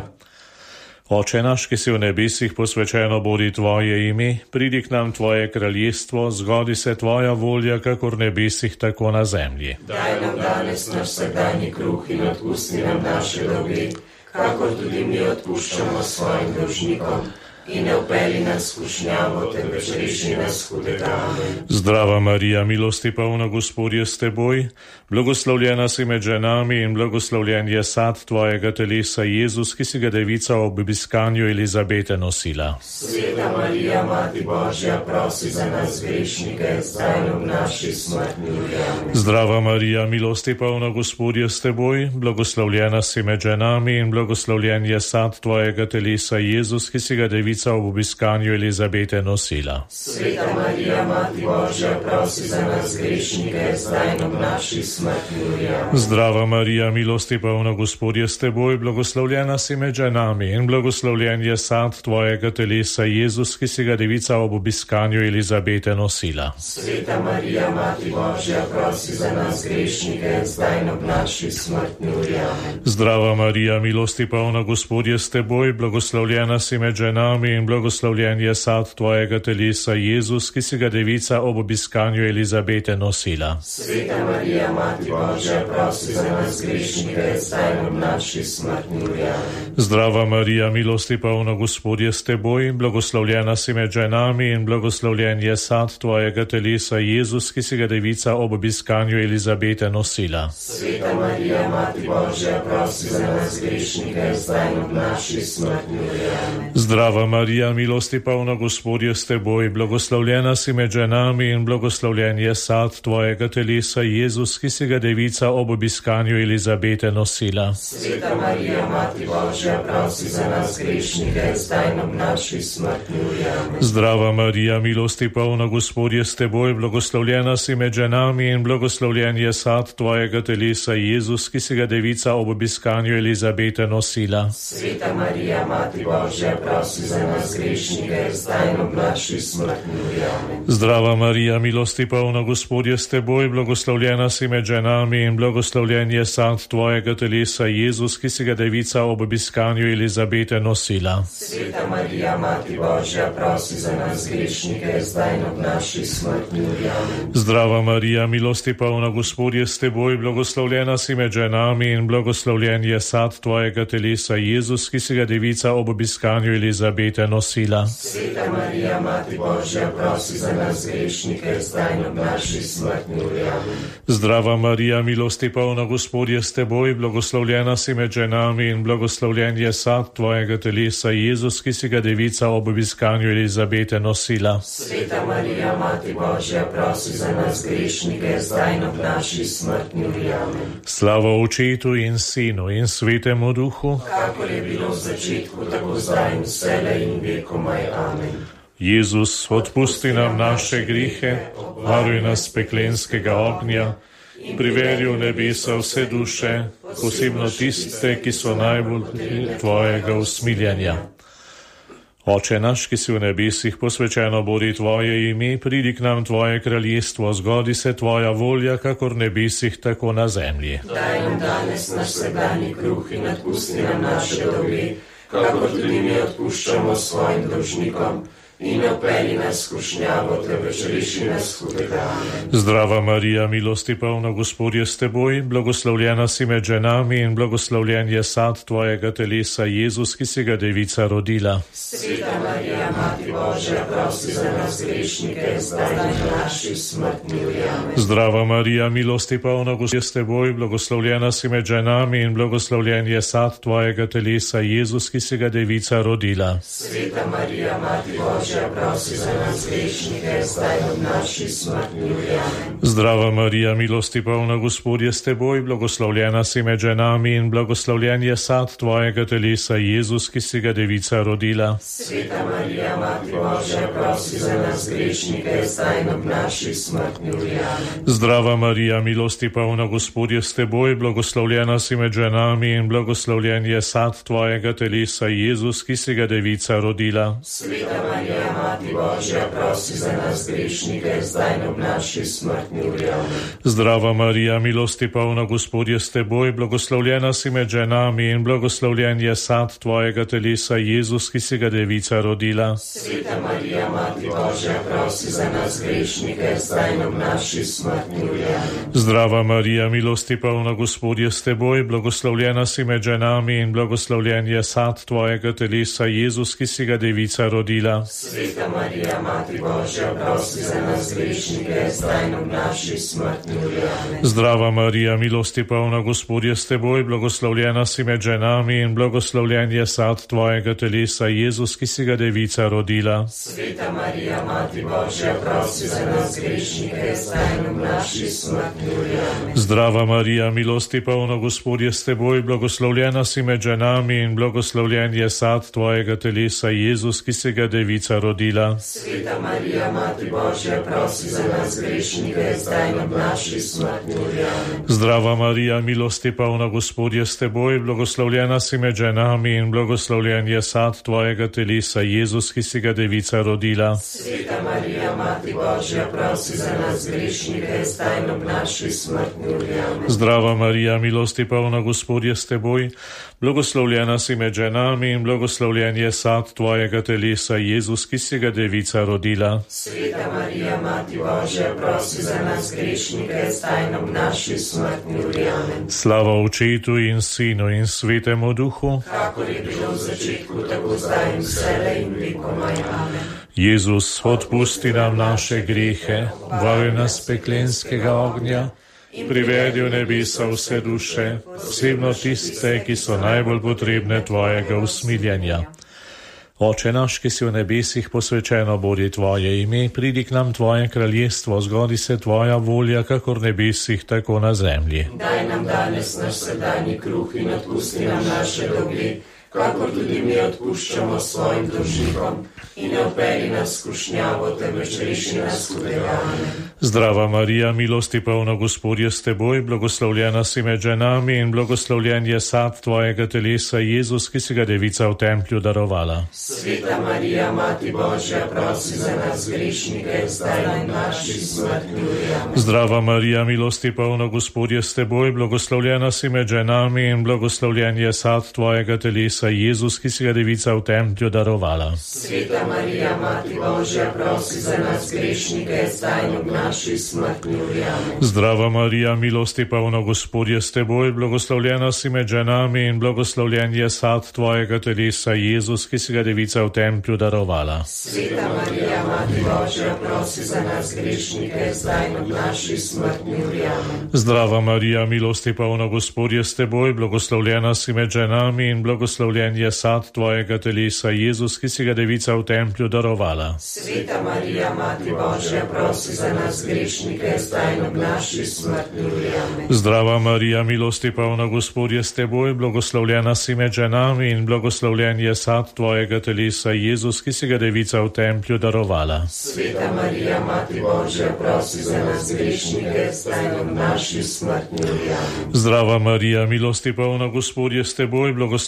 Oče naš, ki si v nebesih, posvečeno bodi tvoje ime, pridi k nam tvoje kraljestvo, zgodi se tvoja volja, kakor v nebesih, tako na zemlji. Daj nam danes naš vsakdanji kruh in odpusti nam naše dolge, kakor tudi mi odpuščamo svojim dolžnikom. In ne vpelji nas v skušnjavo, temveč reši nas hudega. Amen. Zdrava Marija, milosti polna, Gospod je s teboj, blagoslovljena si med ženami in blagoslovljen je sad tvojega telesa, Jezus, ki si ga devica ob obiskanju Elizabete nosila. Sveta Marija, Mati Božja, prosi za nas grešnike, zdaj in ob naši smrtni uri. Amen. Zdrava Marija, milosti polna, Gospod je s teboj, blagoslovljena si med ženami in blagoslovljen je sad tvojega telesa, Jezus, ki si ga devica ob obiskanju Elizabete nosila. Sveta Marija, Mati Božja, prosi za nas grešnike, zdaj in ob naši smrtni uri. Amen. Zdrava Marija, milosti polna, Gospod je s teboj, blagoslovljena si med ženami in blagoslovljen je sad tvojega telesa, Jezus, ki si ga devica ob obiskanju Elizabete nosila. Sveta Marija, Mati Božja, prosi za nas grešnike, zdaj in ob naši smrtni uri. Amen. Zdrava Marija, milosti polna, Gospod je s teboj, blagoslovljena si med ženami in blagoslovljen je sad tvojega telesa, Jezus, ki si ga devica ob obiskanju Elizabete nosila. Sveta Marija, Mati Božja, prosi za nas grešnike, zdaj in ob naši smrtni uri. Amen. Zdrava Marija, milosti polna, Gospod je s teboj, blagoslovljena si med ženami in blagoslovljen je sad tvojega telesa, Jezus, ki si ga devica ob obiskanju Elizabete nosila. Sveta Marija, Mati Božja, prosi za nas grešnike, zdaj in ob naši smrtni uri. Amen. Zdrava Marija, milosti polna, Gospod je s teboj, blagoslovljena si med ženami in blagoslovljen je sad tvojega telesa, Jezus, ki si ga devica ob obiskanju Elizabete nosila. Sveta Marija, Mati Božja, prosi za nas grešnike, zdaj in ob naši smrtni uri. Amen. Zdrava Marija, milosti polna, Gospod je s teboj, blagoslovljena si med ženami in blagoslovljen je sad tvojega telesa, Jezus, ki si ga devica ob obiskanju Elizabete nosila. Sveta Marija, Mati Božja, prosi za nas grešnike, zdaj in ob naši smrtni uri. Amen. Zdrava Marija, milosti polna, Gospod je s teboj, blagoslovljena si med ženami in blagoslovljen je sad tvojega telesa, Jezus, ki si ga devica ob obiskanju Elizabete nosila. Sveta Marija, Mati Božja, prosi za nas grešnike, zdaj in ob naši smrtni uri. Amen. Zdrava Marija, milosti polna, Gospod je s teboj, blagoslovljena si med ženami in blagoslovljen je sad tvojega telesa, Jezus, ki si ga devica ob obiskanju Elizabete nosila. Sveta Marija, Mati Božja, prosi za nas grešnike, zdaj in ob naši smrtni uri. Amen. Zdrava Marija, milosti polna, Gospod je s teboj, blagoslovljena si med ženami in blagoslovljen je sad tvojega telesa, Jezus, ki si ga devica ob obiskanju Elizabete nosila. Sveta Marija, Mati Božja, prosi za nas grešnike, zdaj in ob naši smrtni uri. Amen. Slava Očetu in Sinu in Svetemu Duhu, kakor je bilo v začetku, tako zdaj in vselej in vekomaj. Amen. Jezus, odpusti nam naše grihe, varuj nas peklenskega ognja in privedi v nebesa vse duše, posebno tiste, ki so najbolj tvojega usmiljenja. Oče naš, ki si v nebesih, posvečeno bodi tvoje ime, pridi k nam tvoje kraljestvo, zgodi se tvoja volja, kakor v nebesih, tako na zemlji. Daj nam danes naš vsakdanji kruh in odpusti nam naše dolge, kakor tudi mi odpuščamo svojim dolžnikom. in ne vpelji nas skušnjavo, temveč reši nas hudega. Amen. Zdrava Marija, milosti polna, Gospod je s teboj, blagoslovljena si med ženami in blagoslovljen je sad tvojega telesa, Jezus, ki si ga devica rodila. Sveta Marija, Mati Božja, prosi za nas grešnike, zdaj in v naši smrtni uri. Amen. Zdrava Marija, milosti polna, Gospod je s teboj, blagoslovljena si med ženami in blagoslovljen je sad tvojega telesa, Jezus, ki si ga devica rodila. Sveta Marija, Mati Božja, prosi za nas grešnike, zdaj in v naši smrtni uri. Amen. Zdrava Marija, milosti polna, Gospod je s teboj, blagoslovljena si med ženami in blagoslovljen je sad tvojega telesa, Jezus, ki si ga devica rodila. Sveta Marija, Mati Božja, prosi za nas grešnike, zdaj in v naši smrtni uri. Amen. Zdrava Marija, milosti polna, Gospod je s teboj, blagoslovljena si med ženami in blagoslovljen je sad tvojega telesa, Jezus, ki si ga devica rodila. Sveta Marija, Mati Božja, prosi za nas grešnike, zdaj in v naši smrtni uri. Amen. Zdrava Marija, milosti polna, Gospod je s teboj, blagoslovljena si med ženami in blagoslovljen je sad tvojega telesa, Jezus, ki si ga devica rodila. Sveta Marija, Mati Božja, prosi za nas grešnike, zdaj in v naši smrtni uri. Amen. Zdrava Marija, milosti polna, Gospod je s teboj, blagoslovljena si med ženami in blagoslovljen je sad tvojega telesa, Jezus, ki si ga devica rodila. Sveta Marija, Mati Božja, prosi za nas grešnike, zdaj in v naši smrtni uri. Amen. Zdrava Marija, milosti polna, Gospod je s teboj, blagoslovljena si med ženami in blagoslovljen je sad tvojega telesa, Jezus, ki si ga devica rodila. Sveta Marija, Mati Božja, prosi za nas grešnike, zdaj in v naši smrtni uri. Amen. Zdrava Marija, milosti polna, Gospod je s teboj, blagoslovljena si med ženami in blagoslovljen je sad tvojega telesa, Jezus, ki si ga devica rodila. Sveta Marija, Mati Božja, prosi za nas grešnike, zdaj in v naši smrtni uri. Amen. Zdrava Marija, milosti polna, Gospod je s teboj, blagoslovljena si med ženami in blagoslovljen je sad tvojega telesa, Jezus, ki si ga devica rodila. Sveta Marija, Mati Božja, prosi za nas grešnike, zdaj in v naši smrtni uri. Amen. Zdrava Marija, milosti polna, Gospod je s teboj, blagoslovljena si med ženami in blagoslovljen je sad tvojega telesa, Jezus, ki si ga devica rodila. Sveta Marija, Mati Božja, prosi za nas grešnike, zdaj in v naši smrtni uri. Amen. Slava Očetu in Sinu in Svetemu Duhu, kakor je bilo v začetku, tako zdaj in vselej in vekomaj. Amen. Jezus, odpusti nam naše grehe, varuj nas peklenskega ognja, privedi v nebesa vse duše, posebno tiste, ki so najbolj potrebne tvojega usmiljenja. Oče naš, ki si v nebesih, posvečeno bodi tvoje ime, pridi k nam tvoje kraljestvo, zgodi se tvoja volja, kakor v nebesih, tako na zemlji. Daj nam danes naš vsakdanji kruh in odpusti nam naše dolge, kakor tudi mi odpuščamo svojim dolžnikom, in ne vpelji nas skušnjavo, temveč reši nas hudega. Amen. Zdrava Marija, milosti polna, Gospod je s teboj, blagoslovljena si med ženami in blagoslovljen je sad tvojega telesa, Jezus, ki si ga devica v templju darovala. Sveta Marija, Mati Božja, prosi za nas grešnike, zdaj in v naši smrtni uri. Amen. Zdrava Marija, milosti polna, Gospod je s teboj, blagoslovljena si med ženami in blagoslovljen je sad tvojega telesa, Jezus, ki si ga devica v templju darovala. Sveta Marija, Mati Božja, prosi za nas grešnike, zdaj in v naši smrtni uri. Amen. Zdrava Marija, milosti polna, Gospod je s teboj, blagoslovljena si med ženami in blagoslovljen je sad tvojega telesa, Jezus, ki si ga devica v templju darovala. Sveta Marija, Mati Božja, prosi za nas grešnike, zdaj in v naši smrtni uri. Amen. Zdrava Marija, milosti polna, Gospod je s teboj, blagoslovljena si med ženami in blagoslovljen je sad tvojega telesa, Jezus, ki si ga devica v templju darovala. Sveta Marija, Mati Božja, prosi za nas grešnike, zdaj in v naši smrtni uri. Amen. Zdrava Marija, milosti polna, Gospod je s teboj, blagoslovljena si med ženami in blagoslovljen je sad tvojega telesa, Jezus, ki si ga devica v templju darovala. Sveta Marija, Mati Božja, prosi za nas grešnike, zdaj in v naši smrtni uri. Amen. Zdrava Marija, milosti polna, Gospod je s teboj, blagoslovljena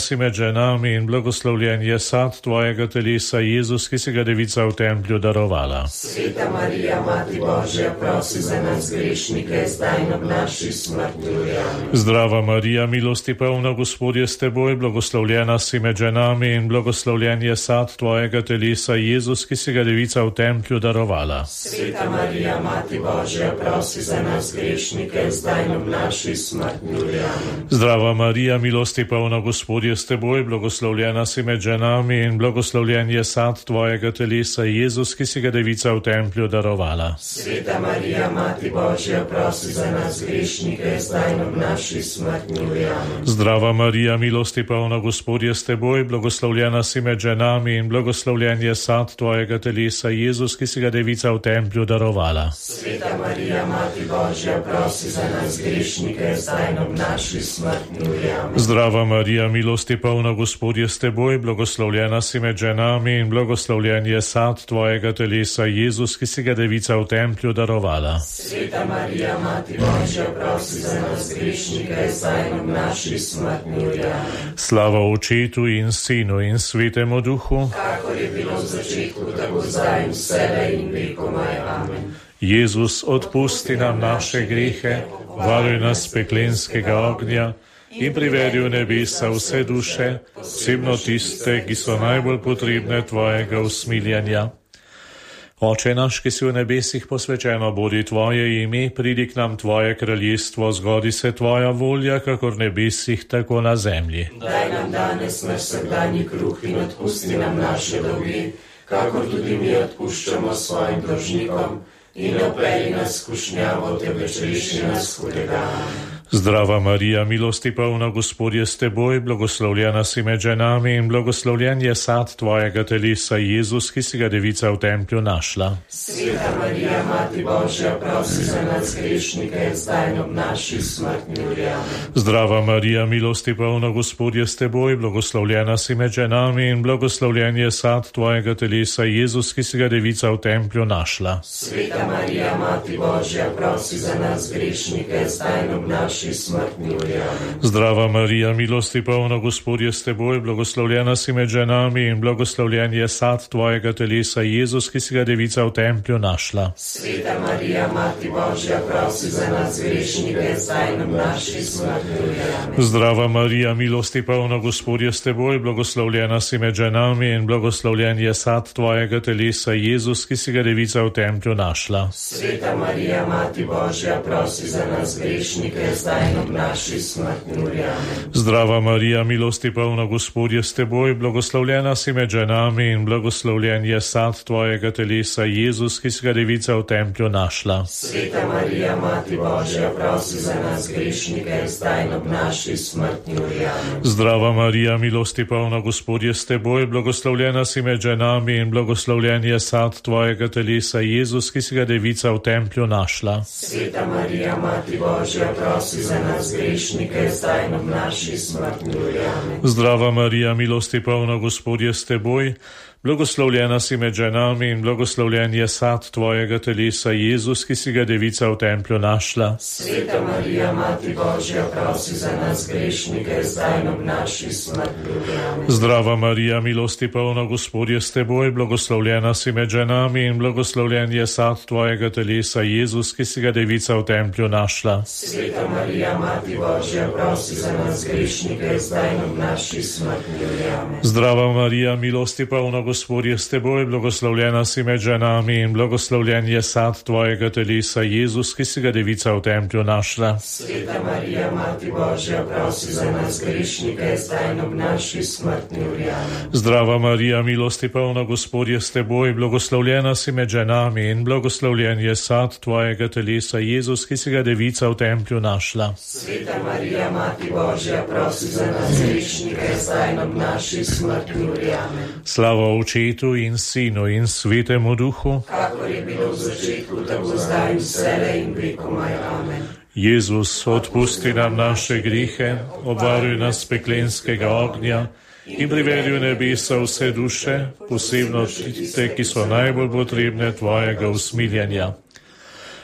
si med ženami in blagoslovljen je sad tvojega telesa, Jezus, ki si ga devica v templju darovala. Sveta Marija, Mati Božja, prosi za nas grešnike, zdaj in ob naši smrti. Amen. Zdrava Marija, milosti polna, Gospod je s teboj, blagoslovljena si med ženami in blagoslovljen je sad tvojega telesa, Jezus, ki si ga devica v templju darovala. Sveta Marija, Mati Božja, prosi za nas grešnike, zdaj in ob naši smrti. Amen. Zdrava Marija, milosti polna, Gospod je s teboj, blagoslovljena si med ženami in blagoslovljen je sad tvojega telesa, Jezus, ki si ga devica v templju darovala. Sveta Marija, Mati Božja, prosi za nas grešnike, zdaj in ob naši smrti. Amen. Zdrava Marija, milosti polna, Gospod je s teboj, blagoslovljena si med ženami in blagoslovljen je sad tvojega telesa, Jezus, ki si ga devica v templju darovala. Sveta Marija, Mati Božja, prosi za nas grešnike, zdaj in ob naši smrti. Amen. Zdrava Marija, milosti polna, Gospod je s teboj, blagoslovljena si med ženami in blagoslovljen je sad tvojega telesa, Jezus, ki si ga devica v templju darovala. Sveta Marija, Mati Božja, prosi za nas grešnike, zdaj in ob naši smrti. Amen. Slava Očetu in Sinu in Svetemu Duhu, kakor je bilo v začetku, tako zdaj in vselej in vekomaj. Amen. Jezus, odpusti nam naše grehe, varuj nas peklenskega ognja in privedi v nebesa vse duše, posebno tiste, ki so najbolj potrebne tvojega usmiljenja. Oče naš, ki si v nebesih, posvečeno bodi tvoje ime, pridi k nam tvoje kraljestvo, zgodi se tvoja volja, kakor v nebesih, tako na zemlji. Daj nam danes naš vsakdanji kruh in odpusti nam naše dolge, kakor tudi mi odpuščamo svojim dolžnikom, in ne vpelji nas v skušnjavo, temveč reši nas hudega. Zdrava Marija, milosti polna, Gospod je s teboj, blagoslovljena si med ženami in blagoslovljen je sad tvojega telesa, Jezus, ki si ga devica v templju našla. Sveta Marija, Mati Božja, prosi za nas grešnike, zdaj in ob naši smrti. Amen. Zdrava Marija, milosti polna, Gospod je s teboj, blagoslovljena si med ženami in blagoslovljen je sad tvojega telesa, Jezus, ki si ga devica v templju našla. Sveta Marija, Mati Božja, prosi za nas grešnike, zdaj in ob naši smrtni uri. Amen. Zdrava Marija, milosti polna, Gospod je s teboj, blagoslovljena si med ženami in blagoslovljen je sad tvojega telesa, Jezus, ki si ga devica v templju našla. Sveta Marija, Mati Božja, prosi za nas grešnike, zdaj in ob naši smrtni uri. Amen. Zdrava Marija, milosti polna, Gospod je s teboj, blagoslovljena si med ženami in blagoslovljen je sad tvojega telesa, Jezus, ki si ga devica v templju našla. Sveta Marija, Mati Božja, prosi za nas grešnike, zdaj in ob naši smrtni uri. Amen. Zdrava Marija, milosti polna, Gospod je s teboj, blagoslovljena si med ženami in blagoslovljen je sad tvojega telesa, Jezus, ki si ga devica v templju našla. Sveta Marija, Mati Božja, prosi za nas grešnike, zdaj in ob naši smrtni uri. Amen. Zdrava Marija, milosti polna, Gospod je s teboj, blagoslovljena si med ženami in blagoslovljen je sad tvojega telesa, Jezus, ki si ga devica v templju našla. Sveta Marija, Mati Božja, prosi za nas grešnike, zdaj in ob naši smrtni uri. Amen. Zdrava Marija, milosti polna, Gospod je s teboj, blagoslovljena si med ženami in blagoslovljen je sad tvojega telesa, Jezus, ki si ga devica v templju našla. Sveta Marija, Mati Božja, prosi za nas grešnike, zdaj in ob naši smrtni uri. Amen. Zdrava Marija, milosti polna, Gospod je s teboj, blagoslovljena si med ženami in blagoslovljen je sad tvojega telesa, Jezus, ki si ga devica v templju našla. Sveta Marija, Mati Božja, prosi za nas grešnike, zdaj in ob naši smrtni uri. Amen. Zdrava Marija, milosti polna, Gospod je s teboj, blagoslovljena si med ženami in blagoslovljen je sad tvojega telesa, Jezus, ki si ga devica v templju našla. Sveta Marija, Mati Božja, prosi za nas grešnike, zdaj in ob naši smrtni uri. Amen. Zdrava Marija, milosti polna, Gospod je s teboj, blagoslovljena si med ženami in blagoslovljen je sad tvojega telesa, Jezus, ki si ga devica v templju našla. Sveta Marija, Mati Božja, prosi za nas grešnike, zdaj in ob naši smrtni uri. Amen. Slava Očetu in Sinu in Svetemu Duhu, kakor je bilo v začetku, tako zdaj in vselej in vekomaj. Amen. Jezus, odpusti nam naše grehe, obvaruj nas peklenskega ognja in privedi v nebesa vse duše, posebno tiste, ki so najbolj potrebne tvojega usmiljenja.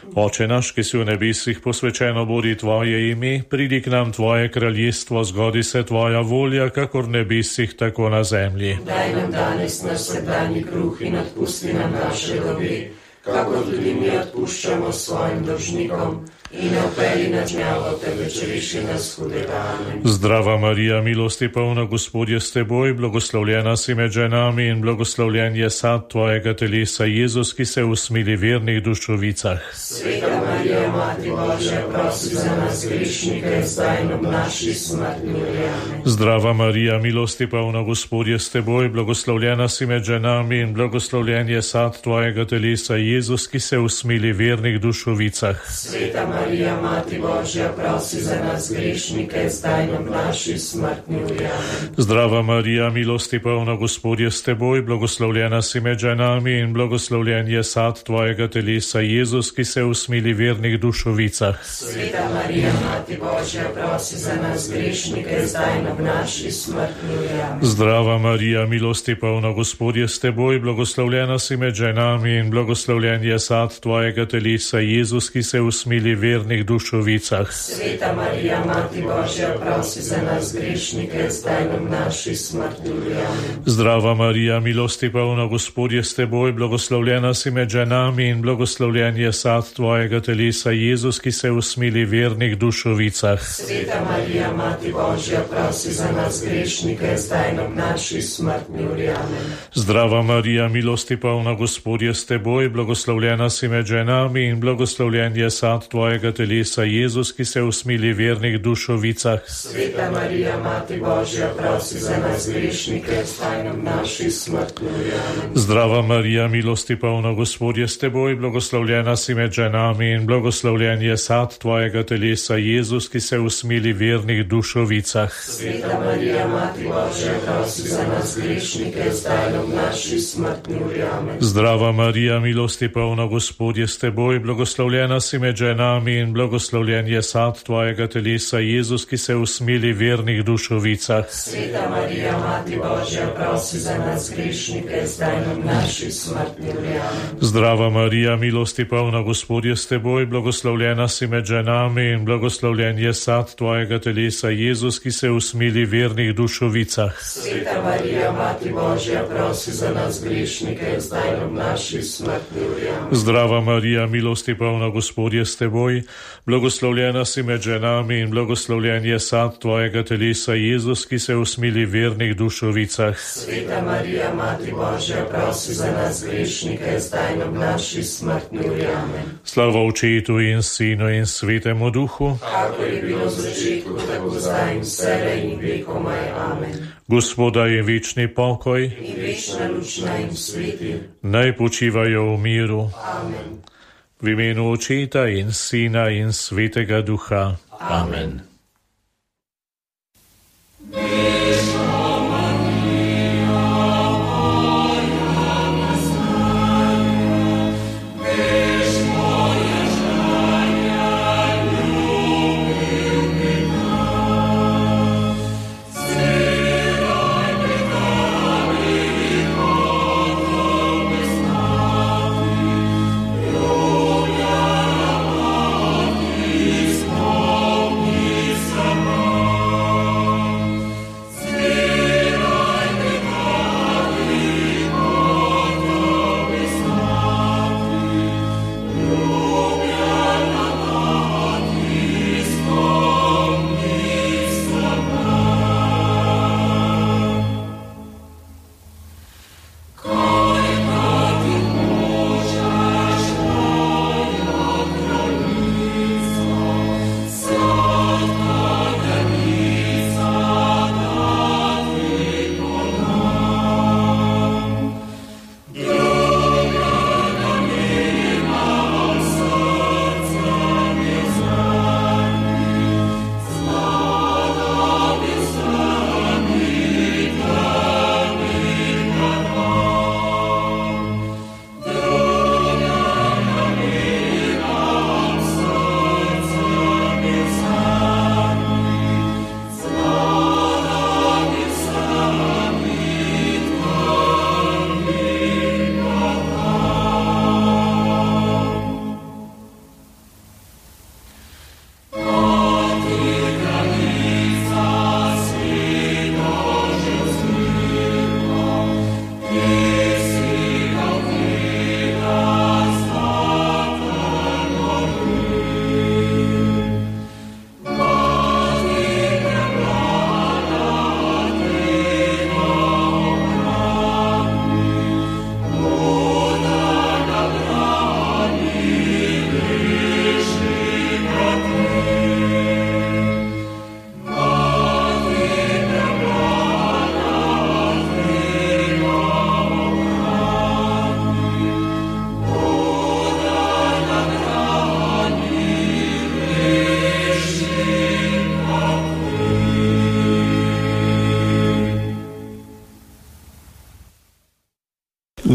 Oče naš, ki si v nebesih, posvečeno bodi tvoje ime, pridi k nam tvoje kraljestvo, zgodi se tvoja volja, kakor v nebesih, tako na zemlji. Daj nam danes naš vsakdanji kruh in odpusti nam naše dolge, kakor tudi mi odpuščamo svojim dolžnikom. In ne vpelji na žnjavo, temveč reši nas hudega. Amen. Zdrava Marija, milosti polna, Gospod je s teboj, blagoslovljena si med ženami in blagoslovljen je sad tvojega telesa, Jezus, ki se usmili v vernih dušovicah. Sveta Marija, Mati Božja, prosi za nas grešnike, zdaj in ob naši smrtni uri. Amen. Zdrava Marija, milosti polna, Gospod je s teboj, blagoslovljena si med ženami in blagoslovljen je sad tvojega telesa, Jezus, ki se usmili v vernih dušovicah. Sveta Marija, Mati Božja, prosi za nas grešnike, zdaj in ob naši smrtni uri. Amen. Zdrava Marija, milosti polna, Gospod je s teboj, blagoslovljena si med ženami in blagoslovljen je sad tvojega telesa, Jezus, ki se usmili v vernih dušovicah. Sveta Marija, Mati Božja, prosi za nas grešnike, zdaj in ob naši smrtni uri. Amen. Zdrava Marija, milosti polna, Gospod je s teboj, blagoslovljena si med ženami in blagoslovljen je sad tvojega telesa, Jezus, ki se usmili v vernih dušovicah. Sveta Marija, Mati Božja, prosi za nas grešnike, zdaj in ob naši smrtni uri. Amen. Zdrava Marija, milosti polna, Gospod je s teboj, blagoslovljena si med ženami in blagoslovljen je sad tvojega telesa, Jezus, ki se usmili v vernih dušovicah. Sveta Marija, Mati Božja, prosi za nas grešnike, zdaj in ob naši smrtni uri. Amen. Zdrava Marija, milosti polna, Gospod je s teboj, blagoslovljena si med ženami in blagoslovljen je sad tvojega telesa, Jezus, ki se usmili v vernih dušovicah. Sveta Marija, Mati Božja, prosi za nas grešnike, zdaj in ob naši smrtni uri. Amen. Zdrava Marija, milosti polna, Gospod je s teboj, blagoslovljena si med ženami in blagoslovljen je sad tvojega telesa, Jezus, ki se usmili v vernih dušovicah. Sveta Marija, Mati Božja, prosi za nas grešnike, zdaj in ob naši smrtni uri. Amen. Zdrava Marija, milosti polna, Gospod je s teboj, blagoslovljena si med ženami in blagoslovljen je sad tvojega telesa, Jezus, ki se usmili v vernih dušovicah. Sveta Marija, Mati Božja, prosi za nas grešnike, zdaj in ob naši smrtni uri. Amen. Zdrava Marija, milosti polna, Gospod je s teboj, blagoslovljena si med ženami in blagoslovljen je sad tvojega telesa, Jezus, ki se usmili v vernih dušovicah. Sveta Marija, Mati Božja, prosi za nas grešnike, zdaj in ob naši smrtni uri. Amen. Zdrava Marija, milosti polna, Gospod je s teboj, blagoslovljena si med ženami in blagoslovljen je sad tvojega telesa, Jezus, ki se usmili v vernih dušovicah. Sveta Marija, Mati Božja, prosi za nas grešnike, zdaj in ob naši smrtni uri. Amen. Slava Očetu in Sinu in Svetemu Duhu, kakor je bilo v začetku, tako zdaj in vselej in vekomaj. Amen. Gospoda je večni pokoj In večna luč naj jim sveti. naj počivajo v miru. Amen. V imenu Očeta in Sina in Svetega Duha. Amen.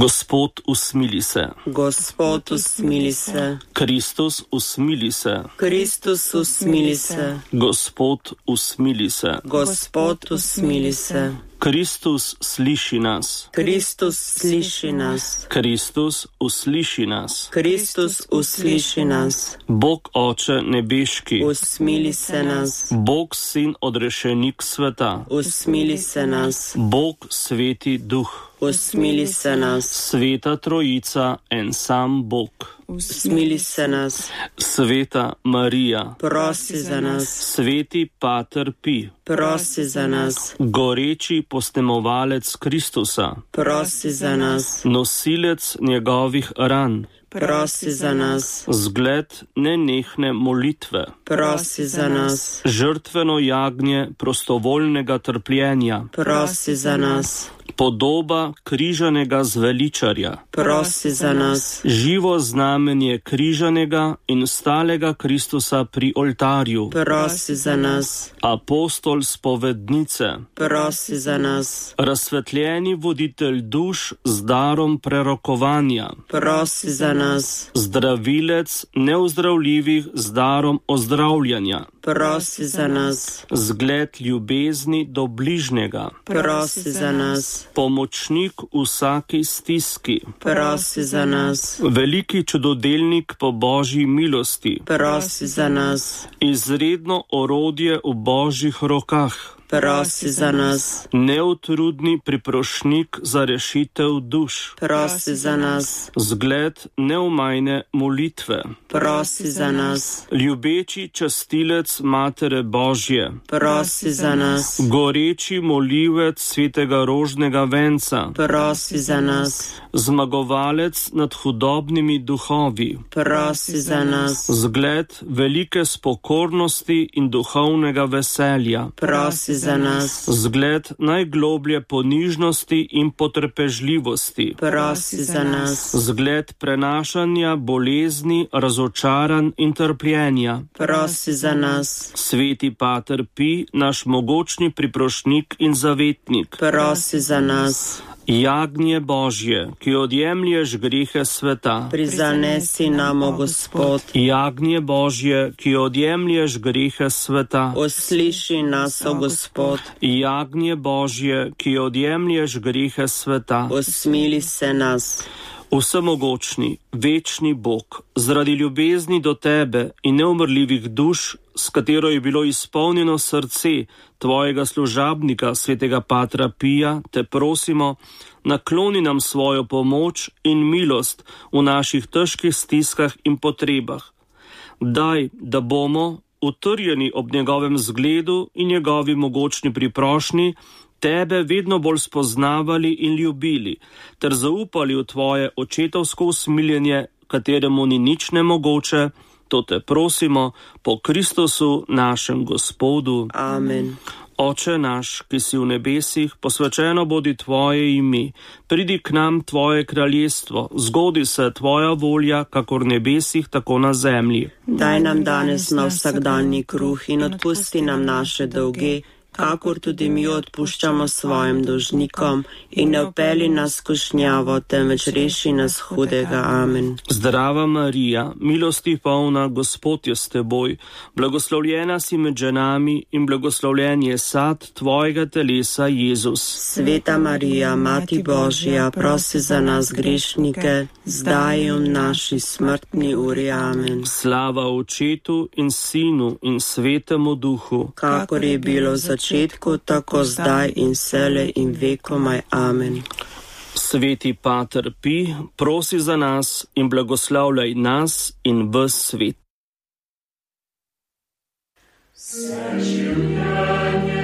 Gospod, usmili se. Gospod, usmili se. Kristus, usmili se. Kristus, usmili se. Gospod, usmili se. Gospod, usmili se. Kristus, sliši nas. Kristus, sliši nas. Kristus, usliši nas. Kristus, usliši nas. Bog Oče nebeški, Usmili se nas. Bog Sin odrešenik sveta, Usmili se nas. Bog Sveti Duh, Usmili se nas. Sveta Trojica, en sam Bog, Usmili se nas. Sveta Marija, Prosi za nas. Sveti Pater Pi, Prosi za nas. goreči posnemovalec Kristusa, Prosi za nas. nosilec njegovih ran, Prosi za nas. zgled nenehne molitve, Prosi za nas. žrtveno jagnje prostovoljnega trpljenja, Prosi za nas. podoba križanega zveličarja, Prosi za nas. živo znamenje križanega in stalega Kristusa pri oltarju, Prosi za nas. apostol spovednice, Prosi za nas. razsvetljeni voditelj duš z darom prerokovanja, Prosi za nas. zdravilec neozdravljivih z darom ozdravljanja, Prosi za nas. zgled ljubezni do bližnjega, Prosi za nas. pomočnik vsaki stiski, Prosi za nas. veliki čudodelnik po božji milosti, Prosi za nas. izredno orodje v božjih rokah, Prosi za nas. neutrudni priprošnik za rešitev duš, Prosi za nas. zgled neumajne molitve, Prosi za nas. ljubeči častilec Matere Božje, Prosi za nas. goreči molivec svetega rožnega venca, Prosi za nas. zmagovalec nad hudobnimi duhovi, Prosi za nas. zgled velike spokornosti in duhovnega veselja, Prosi za nas. zgled najgloblje ponižnosti in potrpežljivosti, Prosi za nas. zgled prenašanja bolezni, razočaranj in trpljenja. Prosi za nas. Sveti Pater Pi, naš mogočni priprošnik in zavetnik, Prosi za nas. jagnje Božje, ki odjemlješ grehe sveta, Prizanesi nam, o Gospod. jagnje Božje, ki odjemlješ grehe sveta, Usliši nas, o Gospod. jagnje Božje, ki odjemlješ grehe sveta. Usmili se nas. Vsemogočni, večni Bog, zaradi ljubezni do tebe in neumrljivih duš, s katero je bilo izpolnjeno srce tvojega služabnika, svetega Patra Pija, te prosimo, nakloni nam svojo pomoč in milost v naših težkih stiskah in potrebah. Daj, da bomo, utrjeni ob njegovem zgledu in njegovi mogočni priprošnji, tebe vedno bolj spoznavali in ljubili, ter zaupali v tvoje očetovsko usmiljenje, kateremu ni nič nemogoče. To te prosimo po Kristusu, našem Gospodu. Amen. Oče naš, ki si v nebesih, posvečeno bodi tvoje ime. Pridi k nam tvoje kraljestvo, zgodi se tvoja volja, kakor v nebesih, tako na zemlji. Daj nam danes na vsakdanji kruh in odpusti nam naše dolge, kakor tudi mi odpuščamo svojim dolžnikom, in ne vpelji nas v skušnjavo, temveč reši nas hudega. Amen. Zdrava Marija, milosti polna, Gospod je s teboj, blagoslovljena si med ženami in blagoslovljen je sad tvojega telesa, Jezus. Sveta Marija, Mati Božja, prosi za nas grešnike, zdaj in v naši smrtni uri. Amen. Slava Očetu in Sinu in Svetemu Duhu, kakor je bilo v začetku, tako zdaj in vselej in vekomaj. Amen. Sveti Pater Pi, prosi za nas in blagoslavljaj nas in ves svet. Vse življenje